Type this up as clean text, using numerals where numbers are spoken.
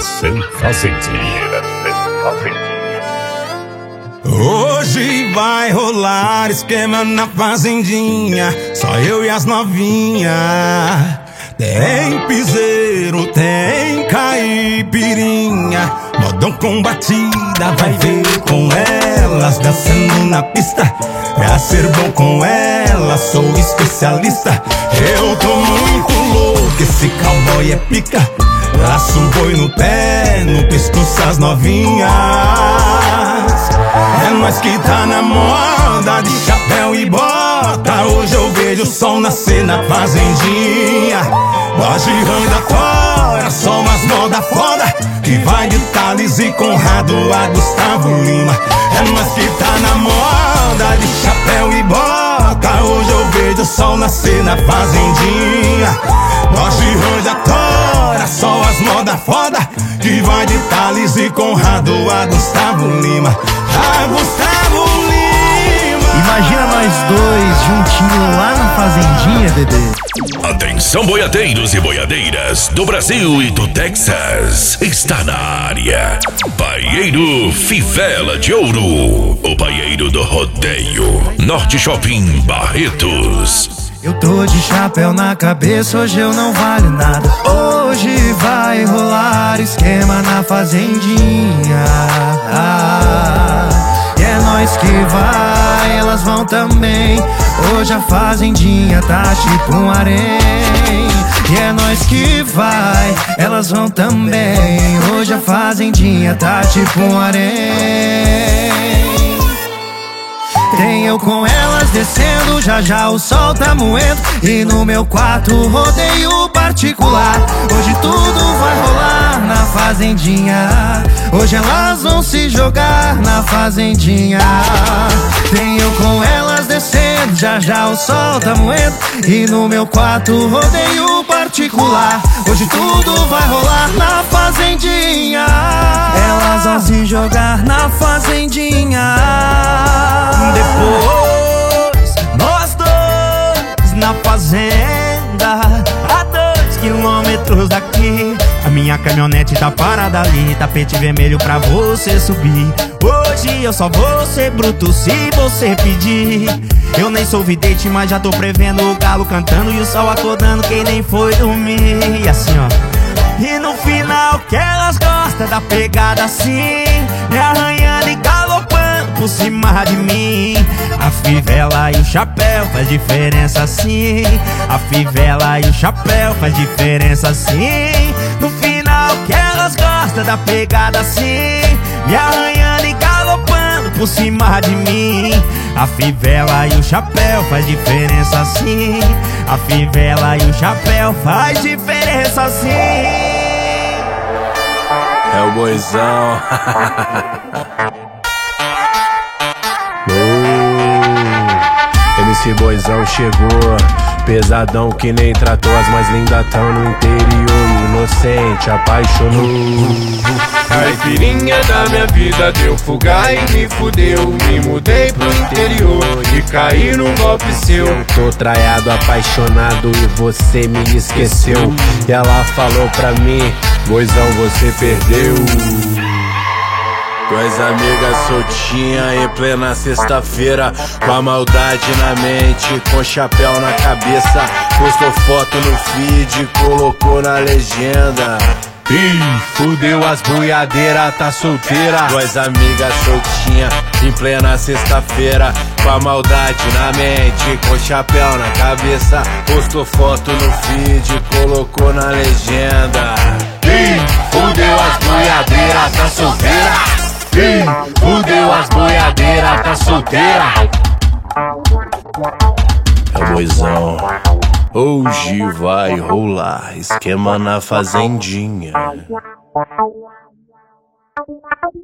Geração Fazendinha. Hoje vai rolar esquema na fazendinha, só eu e as novinhas. Tem piseiro, tem caipirinha, modão com batida, vai ver com elas dançando na pista. Pra ser bom com elas, sou especialista. Eu tô muito louco, esse cowboy é pica. Laço um boi no pé, no pescoço as novinhas. É nós que tá na moda de chapéu e bota. Hoje eu vejo o sol nascer na fazendinha. Voz de Randa fora, só umas moda foda, que vai de Thales e Conrado a Gustavo Lima. É nós que tá na moda de chapéu e bota. Hoje eu vejo o sol nascer na fazendinha. Voz de Randa fora, só as moda foda, que vai de Thales e Conrado a Gustavo Lima. A Gustavo Lima. Imagina nós dois juntinhos lá na fazendinha, bebê. Atenção, boiadeiros e boiadeiras do Brasil e do Texas. Está na área Paieiro Fivela de Ouro, o paieiro do rodeio. Norte Shopping Barretos. Eu tô de chapéu na cabeça, hoje eu não valho nada. Hoje vai rolar esquema na fazendinha. E é nós que vai, elas vão também. Hoje a fazendinha tá tipo um harém. E é nós que vai, elas vão também. Hoje a fazendinha tá tipo um harém. Tem eu com elas descendo, já já o sol tá moendo. E no meu quarto rodeio particular, hoje tudo vai rolar na fazendinha. Hoje elas vão se jogar na fazendinha. Tem eu com elas descendo, já já o sol tá moendo. E no meu quarto rodeio particular, hoje tudo vai rolar na fazendinha. Elas vão se jogar na fazendinha. Depois, nós dois na fazenda, a 2 quilômetros daqui. A minha caminhonete tá parada ali, tapete vermelho pra você subir. Hoje eu só vou ser bruto se você pedir. Eu nem sou vidente, mas já tô prevendo o galo cantando e o sol acordando quem nem foi dormir. E assim ó, e no final que elas gostam da pegada assim, me arranhando e galopando por cima de mim. A fivela e o chapéu faz diferença sim. A fivela e o chapéu faz diferença sim. No final que elas gostam da pegada assim, me arranhando e galopando por cima de mim. A fivela e o chapéu faz diferença sim. A fivela e o chapéu faz diferença sim. É o boizão. MC Boizão chegou, pesadão que nem tratou. As mais lindas tão no interior, inocente, apaixonou. Caipirinha da minha vida deu fuga e me fudeu. Me mudei pro interior e caí num golpe seu. Tô traiado, apaixonado e você me esqueceu. E ela falou pra mim, Boizão, você perdeu. Duas amigas soltinhas em plena sexta-feira, com a maldade na mente, com chapéu na cabeça. Postou foto no feed, colocou na legenda. Ih, fudeu as boiadeiras, tá solteira. Duas amigas soltinhas em plena sexta-feira, com a maldade na mente, com chapéu na cabeça. Postou foto no feed, colocou na legenda. Ih, fudeu as boiadeiras, tá solteira. Ih, fudeu as boiadeiras, tá solteira. É o Boizão. Hoje vai rolar esquema na fazendinha.